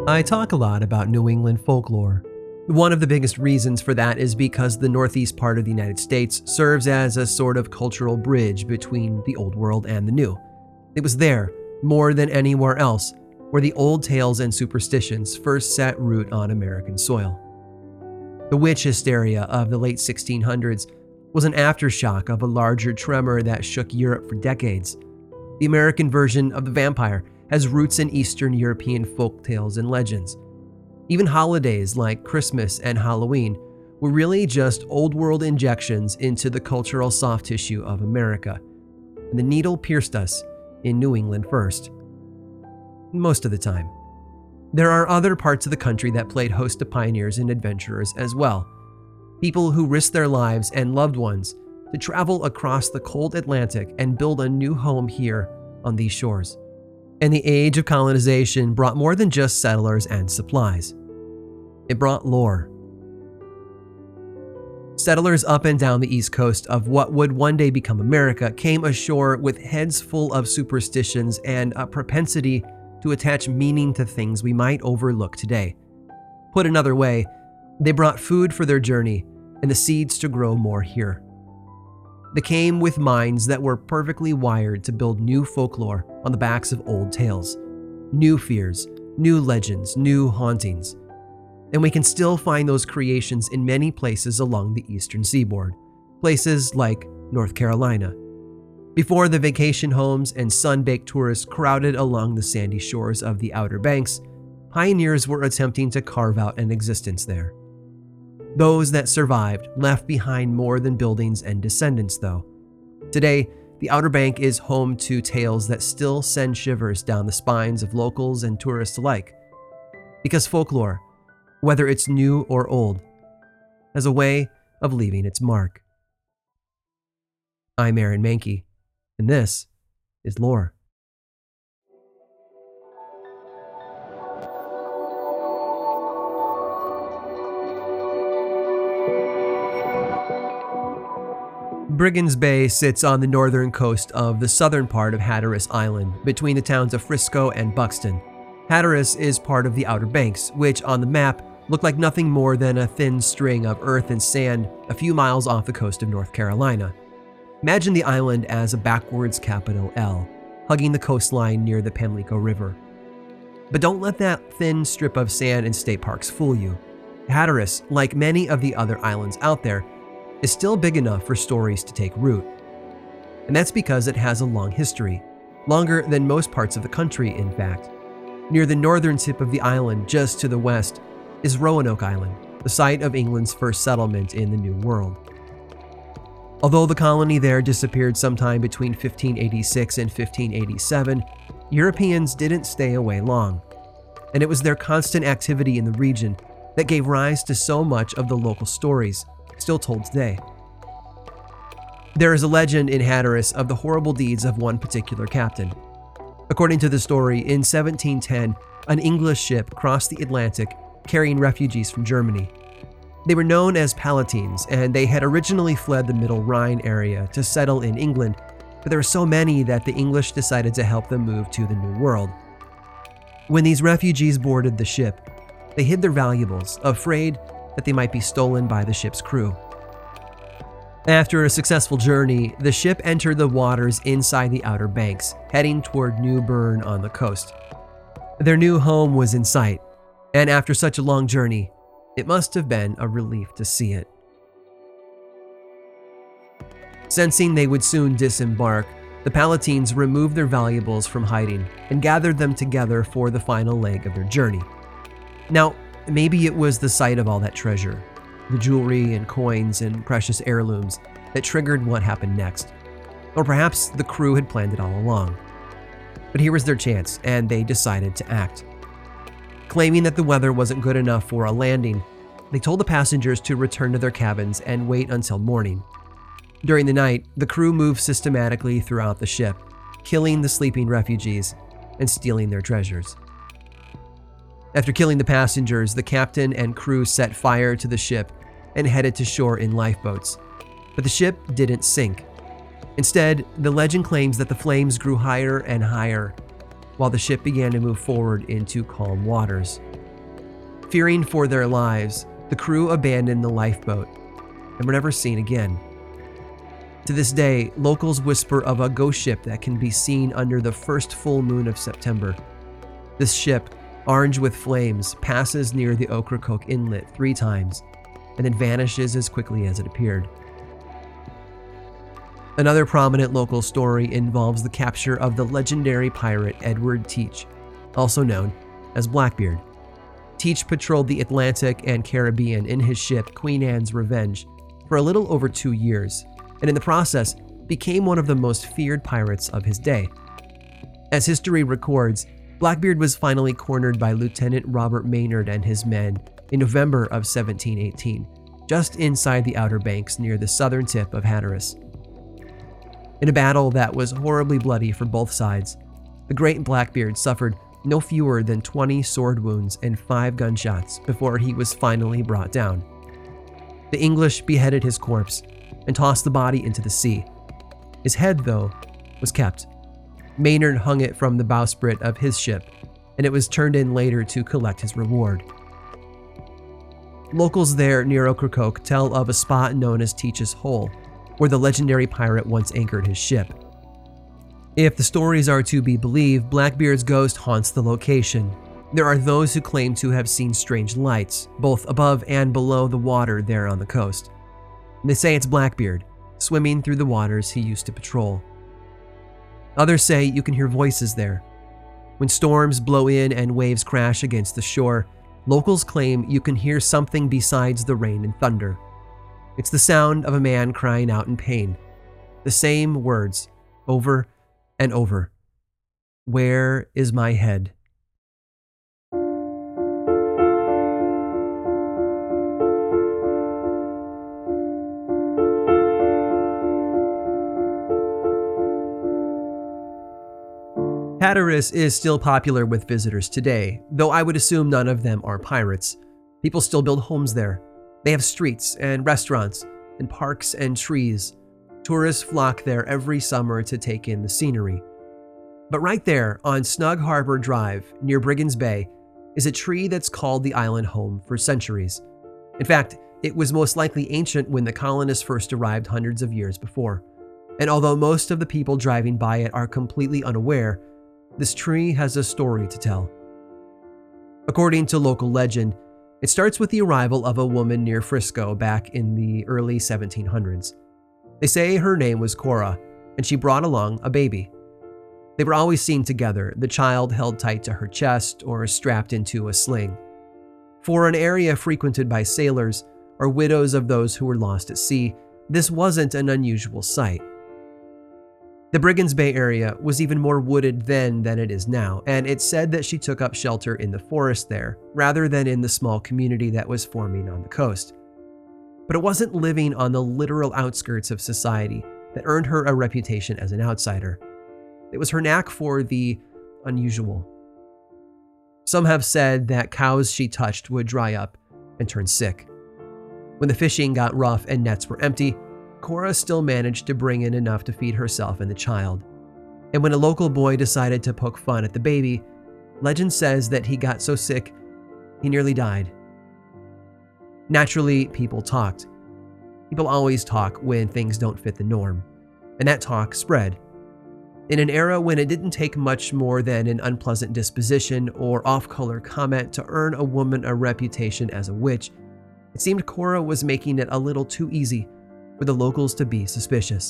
I talk a lot about New England folklore. One of the biggest reasons for that is because the northeast part of the United States serves as a sort of cultural bridge between the old world and the new. It was there, more than anywhere else, where the old tales and superstitions first set root on American soil. The witch hysteria of the late 1600s was an aftershock of a larger tremor that shook Europe for decades. The American version of the vampire has roots in Eastern European folk tales and legends. Even holidays like Christmas and Halloween were really just old world injections into the cultural soft tissue of America. And the needle pierced us in New England first. Most of the time. There are other parts of the country that played host to pioneers and adventurers as well. People who risked their lives and loved ones to travel across the cold Atlantic and build a new home here on these shores. And the age of colonization brought more than just settlers and supplies. It brought lore. Settlers up and down the east coast of what would one day become America came ashore with heads full of superstitions and a propensity to attach meaning to things we might overlook today. Put another way, they brought food for their journey and the seeds to grow more here. They came with minds that were perfectly wired to build new folklore on the backs of old tales, new fears, new legends, new hauntings. And we can still find those creations in many places along the eastern seaboard, places like North Carolina. Before the vacation homes and sun-baked tourists crowded along the sandy shores of the Outer Banks, pioneers were attempting to carve out an existence there. Those that survived left behind more than buildings and descendants, though. Today, the Outer Bank is home to tales that still send shivers down the spines of locals and tourists alike. Because folklore, whether it's new or old, has a way of leaving its mark. I'm Aaron Mahnke, and this is Lore. Brigands Bay sits on the northern coast of the southern part of Hatteras Island, between the towns of Frisco and Buxton. Hatteras is part of the Outer Banks, which on the map look like nothing more than a thin string of earth and sand a few miles off the coast of North Carolina. Imagine the island as a backwards capital L, hugging the coastline near the Pamlico River. But don't let that thin strip of sand and state parks fool you. Hatteras, like many of the other islands out there, is still big enough for stories to take root. And that's because it has a long history, longer than most parts of the country, in fact. Near the northern tip of the island, just to the west, is Roanoke Island, the site of England's first settlement in the New World. Although the colony there disappeared sometime between 1586 and 1587, Europeans didn't stay away long, and it was their constant activity in the region that gave rise to so much of the local stories still told today. There is a legend in Hatteras of the horrible deeds of one particular captain. According to the story, in 1710, an English ship crossed the Atlantic carrying refugees from Germany. They were known as Palatines, and they had originally fled the Middle Rhine area to settle in England, but there were so many that the English decided to help them move to the New World. When these refugees boarded the ship, they hid their valuables, afraid that they might be stolen by the ship's crew. After a successful journey, the ship entered the waters inside the Outer Banks, heading toward New Bern on the coast. Their new home was in sight, and after such a long journey, it must have been a relief to see it. Sensing they would soon disembark, the Palatines removed their valuables from hiding and gathered them together for the final leg of their journey. Now, maybe it was the sight of all that treasure, the jewelry and coins and precious heirlooms, that triggered what happened next. Or perhaps the crew had planned it all along. But here was their chance, and they decided to act. Claiming that the weather wasn't good enough for a landing, they told the passengers to return to their cabins and wait until morning. During the night, the crew moved systematically throughout the ship, killing the sleeping refugees and stealing their treasures. After killing the passengers, the captain and crew set fire to the ship and headed to shore in lifeboats. But the ship didn't sink. Instead, the legend claims that the flames grew higher and higher, while the ship began to move forward into calm waters. Fearing for their lives, the crew abandoned the lifeboat and were never seen again. To this day, locals whisper of a ghost ship that can be seen under the first full moon of September. This ship, orange with flames, passes near the Ocracoke Inlet 3 times and then vanishes as quickly as it appeared. Another prominent local story involves the capture of the legendary pirate Edward Teach, also known as Blackbeard. Teach patrolled the Atlantic and Caribbean in his ship Queen Anne's Revenge for a little over 2 years, and in the process became one of the most feared pirates of his day. As history records, Blackbeard was finally cornered by Lieutenant Robert Maynard and his men in November of 1718, just inside the Outer Banks near the southern tip of Hatteras. In a battle that was horribly bloody for both sides, the great Blackbeard suffered no fewer than 20 sword wounds and 5 gunshots before he was finally brought down. The English beheaded his corpse and tossed the body into the sea. His head, though, was kept. Maynard hung it from the bowsprit of his ship, and it was turned in later to collect his reward. Locals there near Ocracoke tell of a spot known as Teach's Hole, where the legendary pirate once anchored his ship. If the stories are to be believed, Blackbeard's ghost haunts the location. There are those who claim to have seen strange lights, both above and below the water there on the coast. They say it's Blackbeard, swimming through the waters he used to patrol. Others say you can hear voices there. When storms blow in and waves crash against the shore, locals claim you can hear something besides the rain and thunder. It's the sound of a man crying out in pain. The same words, over and over. Where is my head? Hatteras is still popular with visitors today, though I would assume none of them are pirates. People still build homes there. They have streets and restaurants and parks and trees. Tourists flock there every summer to take in the scenery. But right there on Snug Harbor Drive near Brigands Bay is a tree that's called the island home for centuries. In fact, it was most likely ancient when the colonists first arrived hundreds of years before. And although most of the people driving by it are completely unaware, this tree has a story to tell. According to local legend, it starts with the arrival of a woman near Frisco back in the early 1700s. They say her name was Cora, and she brought along a baby. They were always seen together, the child held tight to her chest or strapped into a sling. For an area frequented by sailors or widows of those who were lost at sea, this wasn't an unusual sight. The Brigands Bay area was even more wooded then than it is now, and it's said that she took up shelter in the forest there, rather than in the small community that was forming on the coast. But it wasn't living on the literal outskirts of society that earned her a reputation as an outsider. It was her knack for the unusual. Some have said that cows she touched would dry up and turn sick. When the fishing got rough and nets were empty, Cora still managed to bring in enough to feed herself and the child. And when a local boy decided to poke fun at the baby, legend says that he got so sick, he nearly died. Naturally, people talked. People always talk when things don't fit the norm, and that talk spread. In an era when it didn't take much more than an unpleasant disposition or off-color comment to earn a woman a reputation as a witch, it seemed Cora was making it a little too easy for the locals to be suspicious.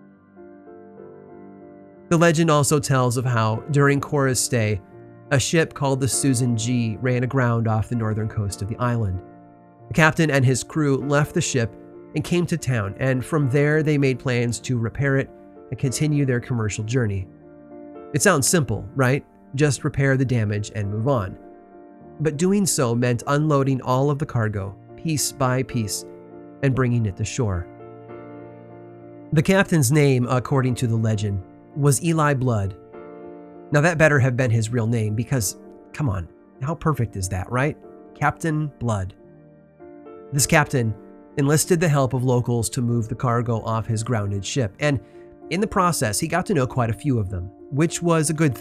The legend also tells of how, during Cora's stay, a ship called the Susan G ran aground off the northern coast of the island. The captain and his crew left the ship and came to town, and from there they made plans to repair it and continue their commercial journey. It sounds simple, right? Just repair the damage and move on. But doing so meant unloading all of the cargo, piece by piece, and bringing it to shore. The captain's name, according to the legend, was Eli Blood. Now that better have been his real name because, come on, how perfect is that, right? Captain Blood. This captain enlisted the help of locals to move the cargo off his grounded ship, and in the process, he got to know quite a few of them, which was a good thing,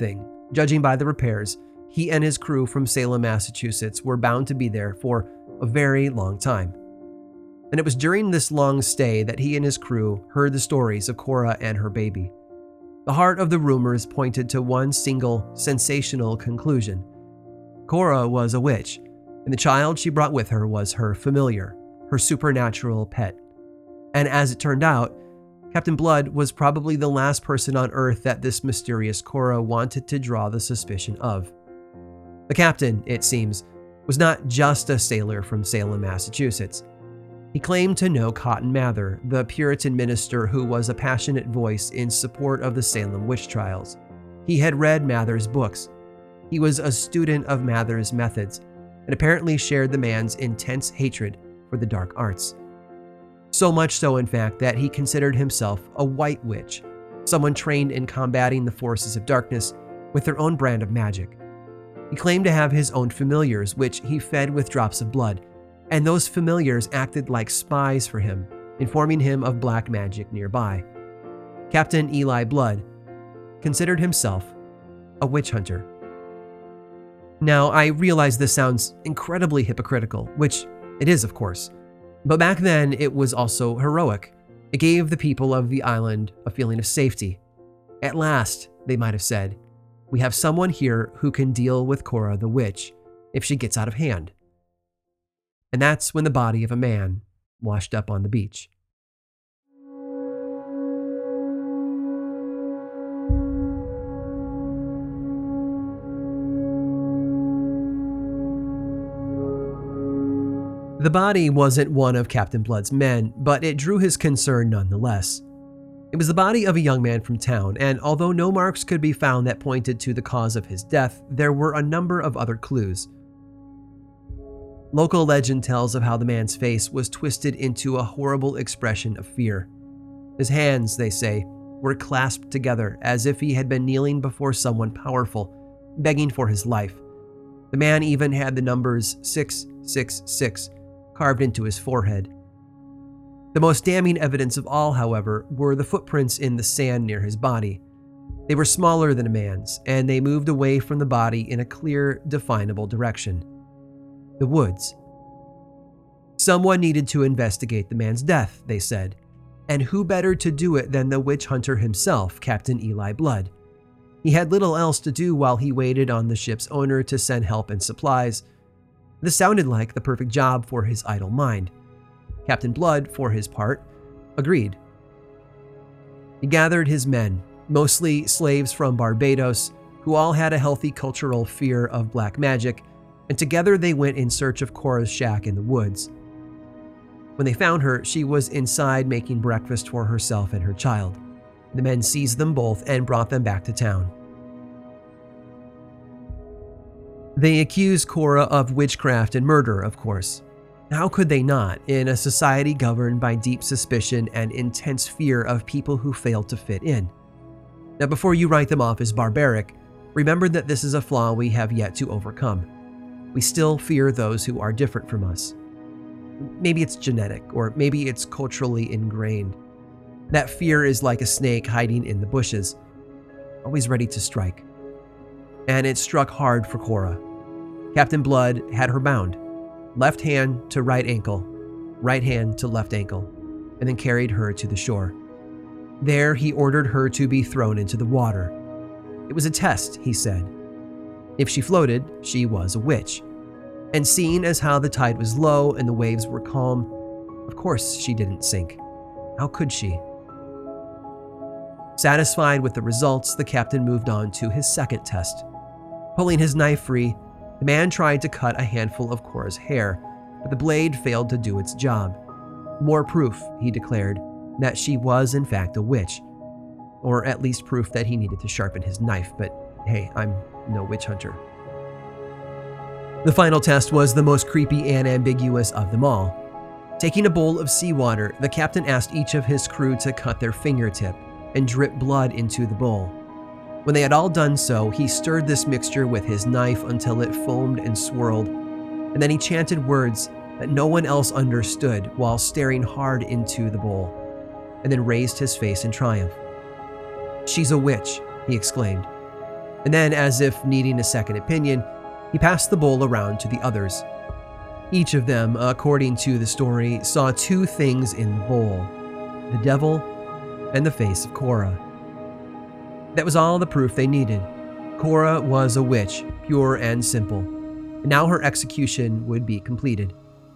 Judging by the repairs, he and his crew from Salem, Massachusetts were bound to be there for a very long time. And it was during this long stay that he and his crew heard the stories of Cora and her baby. The heart of the rumors pointed to one single, sensational conclusion. Cora was a witch, and the child she brought with her was her familiar, her supernatural pet. And as it turned out, Captain Blood was probably the last person on Earth that this mysterious Cora wanted to draw the suspicion of. The captain, it seems, was not just a sailor from Salem, Massachusetts. He claimed to know Cotton Mather, the Puritan minister who was a passionate voice in support of the Salem witch trials. He had read Mather's books. He was a student of Mather's methods, and apparently shared the man's intense hatred for the dark arts. So much so, in fact, that he considered himself a white witch, someone trained in combating the forces of darkness with their own brand of magic. He claimed to have his own familiars, which he fed with drops of blood, and those familiars acted like spies for him, informing him of black magic nearby. Captain Eli Blood considered himself a witch hunter. Now, I realize this sounds incredibly hypocritical, which it is, of course, but back then it was also heroic. It gave the people of the island a feeling of safety. At last, they might have said, we have someone here who can deal with Cora the witch if she gets out of hand. And that's when the body of a man washed up on the beach. The body wasn't one of Captain Blood's men, but it drew his concern nonetheless. It was the body of a young man from town, and although no marks could be found that pointed to the cause of his death, there were a number of other clues. Local legend tells of how the man's face was twisted into a horrible expression of fear. His hands, they say, were clasped together as if he had been kneeling before someone powerful, begging for his life. The man even had the numbers 666 carved into his forehead. The most damning evidence of all, however, were the footprints in the sand near his body. They were smaller than a man's, and they moved away from the body in a clear, definable direction. The woods. Someone needed to investigate the man's death, they said, and who better to do it than the witch hunter himself, Captain Eli Blood. He had little else to do while he waited on the ship's owner to send help and supplies. This sounded like the perfect job for his idle mind. Captain Blood, for his part, agreed. He gathered his men, mostly slaves from Barbados, who all had a healthy cultural fear of black magic, and together they went in search of Cora's shack in the woods. When they found her, she was inside making breakfast for herself and her child. The men seized them both and brought them back to town. They accused Cora of witchcraft and murder, of course. How could they not, in a society governed by deep suspicion and intense fear of people who failed to fit in? Now, before you write them off as barbaric, remember that this is a flaw we have yet to overcome. We still fear those who are different from us. Maybe it's genetic, or maybe it's culturally ingrained. That fear is like a snake hiding in the bushes, always ready to strike. And it struck hard for Cora. Captain Blood had her bound, left hand to right ankle, right hand to left ankle, and then carried her to the shore. There, he ordered her to be thrown into the water. It was a test, he said. If she floated, she was a witch. And seeing as how the tide was low and the waves were calm, of course she didn't sink. How could she? Satisfied with the results, the captain moved on to his second test. Pulling his knife free, the man tried to cut a handful of Cora's hair, but the blade failed to do its job. More proof, he declared, that she was in fact a witch. Or at least proof that he needed to sharpen his knife, but hey, I'm no witch hunter. The final test was the most creepy and ambiguous of them all. Taking a bowl of seawater, the captain asked each of his crew to cut their fingertip and drip blood into the bowl. When they had all done so, he stirred this mixture with his knife until it foamed and swirled, and then he chanted words that no one else understood while staring hard into the bowl, and then raised his face in triumph. "She's a witch," he exclaimed. And then, as if needing a second opinion, he passed the bowl around to the others. Each of them, according to the story, saw two things in the bowl: the devil and the face of Cora. That was all the proof they needed. Cora was a witch, pure and simple, and now her execution would be completed.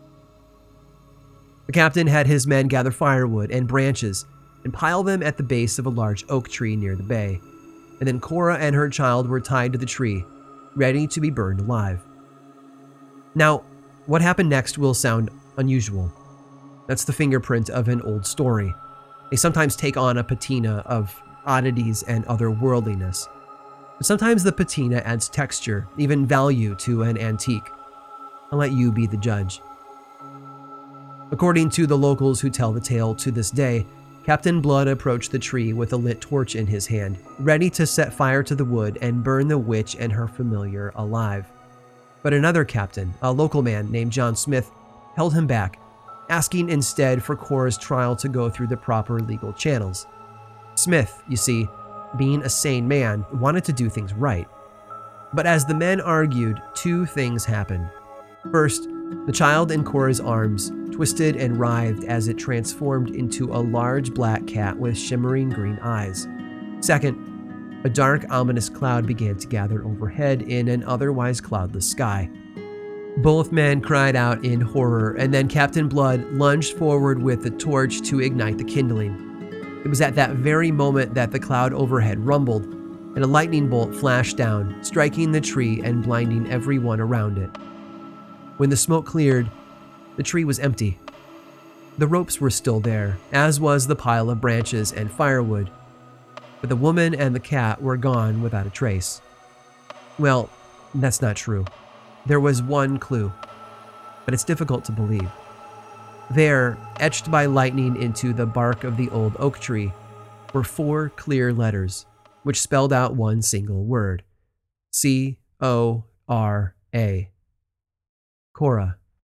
The captain had his men gather firewood and branches and pile them at the base of a large oak tree near the bay, and then Cora and her child were tied to the tree, ready to be burned alive. Now, what happened next will sound unusual. That's the fingerprint of an old story. They sometimes take on a patina of oddities and otherworldliness. But sometimes the patina adds texture, even value to an antique. I'll let you be the judge. According to the locals who tell the tale to this day, Captain Blood approached the tree with a lit torch in his hand, ready to set fire to the wood and burn the witch and her familiar alive. But another captain, a local man named John Smith, held him back, asking instead for Cora's trial to go through the proper legal channels. Smith, you see, being a sane man, wanted to do things right. But as the men argued, two things happened. First, the child in Cora's arms twisted and writhed as it transformed into a large black cat with shimmering green eyes. Second, a dark, ominous cloud began to gather overhead in an otherwise cloudless sky. Both men cried out in horror, and then Captain Blood lunged forward with the torch to ignite the kindling. It was at that very moment that the cloud overhead rumbled, and a lightning bolt flashed down, striking the tree and blinding everyone around it. When the smoke cleared, the tree was empty. The ropes were still there, as was the pile of branches and firewood, but the woman and the cat were gone without a trace. Well, that's not true. There was one clue, but it's difficult to believe. There, etched by lightning into the bark of the old oak tree, were 4 clear letters, which spelled out one single word: C-O-R-A. Cora.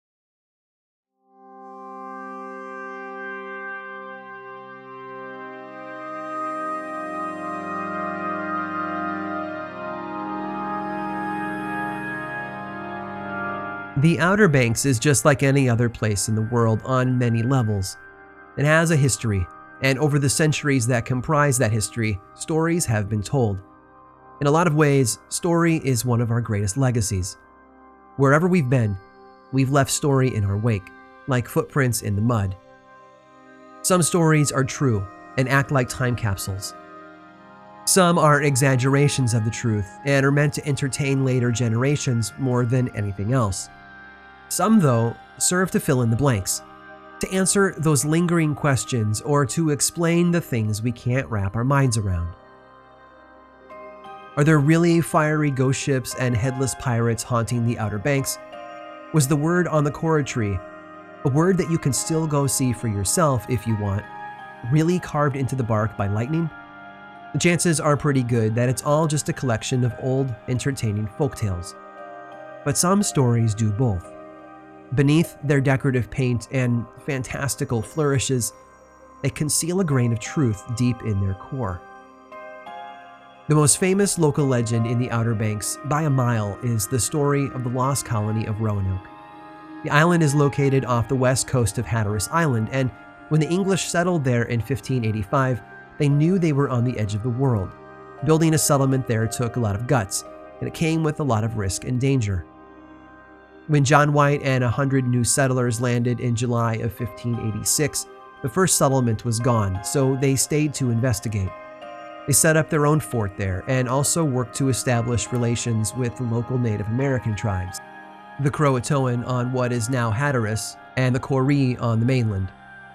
The Outer Banks is just like any other place in the world on many levels. It has a history, and over the centuries that comprise that history, stories have been told. In a lot of ways, story is one of our greatest legacies. Wherever we've been, we've left story in our wake, like footprints in the mud. Some stories are true and act like time capsules. Some are exaggerations of the truth and are meant to entertain later generations more than anything else. Some, though, serve to fill in the blanks, to answer those lingering questions or to explain the things we can't wrap our minds around. Are there really fiery ghost ships and headless pirates haunting the Outer Banks? Was the word on the Cora tree, a word that you can still go see for yourself if you want, really carved into the bark by lightning? The chances are pretty good that it's all just a collection of old, entertaining folktales. But some stories do both. Beneath their decorative paint and fantastical flourishes, they conceal a grain of truth deep in their core. The most famous local legend in the Outer Banks, by a mile, is the story of the lost colony of Roanoke. The island is located off the west coast of Hatteras Island, and when the English settled there in 1585, they knew they were on the edge of the world. Building a settlement there took a lot of guts, and it came with a lot of risk and danger. When John White and 100 new settlers landed in July of 1586, the first settlement was gone, so they stayed to investigate. They set up their own fort there and also worked to establish relations with the local Native American tribes, the Croatoan on what is now Hatteras and the Coree on the mainland.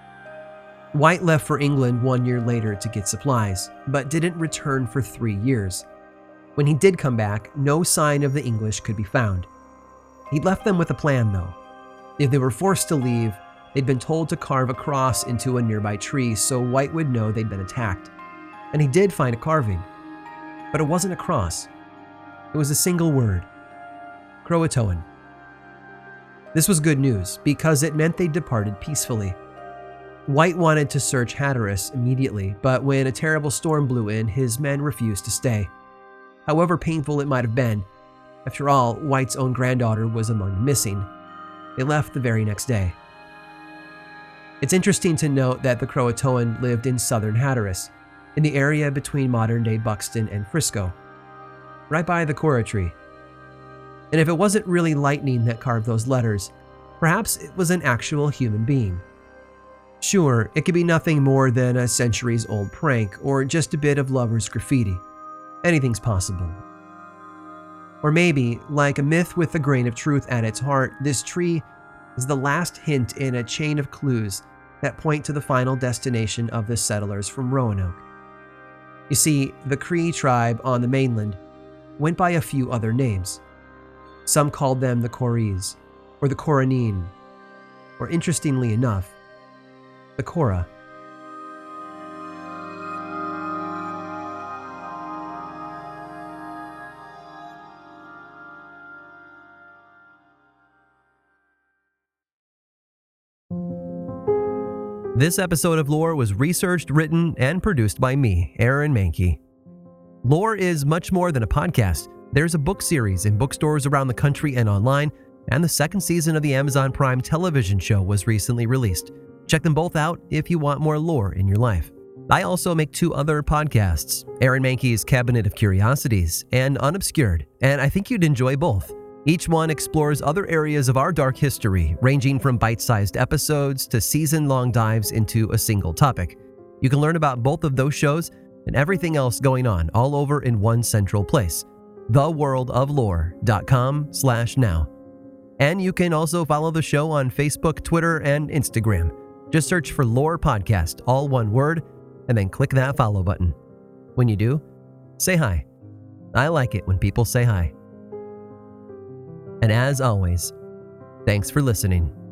White left for England 1 year later to get supplies, but didn't return for 3 years. When he did come back, no sign of the English could be found. He'd left them with a plan, though. If they were forced to leave, they'd been told to carve a cross into a nearby tree so White would know they'd been attacked. And he did find a carving, but it wasn't a cross. It was a single word: Croatoan. This was good news because it meant they departed peacefully. White wanted to search Hatteras immediately, but when a terrible storm blew in, his men refused to stay. however painful it might have been. After all, White's own granddaughter was among the missing. They left the very next day. It's interesting to note that the Croatoan lived in southern Hatteras, in the area between modern-day Buxton and Frisco, right by the Cora tree. And if it wasn't really lightning that carved those letters, perhaps it was an actual human being. Sure, it could be nothing more than a centuries-old prank or just a bit of lovers' graffiti. Anything's possible. Or maybe, like a myth with a grain of truth at its heart, this tree is the last hint in a chain of clues that point to the final destination of the settlers from Roanoke. You see, the Cree tribe on the mainland went by a few other names. Some called them the Corees, or the Coranine, or interestingly enough, the Cora. This episode of Lore was researched, written, and produced by me, Aaron Mahnke. Lore is much more than a podcast. There's a book series in bookstores around the country and online, and the second season of the Amazon Prime television show was recently released. Check them both out if you want more lore in your life. I also make 2 other podcasts, Aaron Mahnke's Cabinet of Curiosities and Unobscured, and I think you'd enjoy both. Each one explores other areas of our dark history, ranging from bite-sized episodes to season-long dives into a single topic. You can learn about both of those shows and everything else going on all over in one central place, theworldoflore.com/now. And you can also follow the show on Facebook, Twitter, and Instagram. Just search for Lore Podcast, all one word, and then click that follow button. When you do, say hi. I like it when people say hi. And as always, thanks for listening.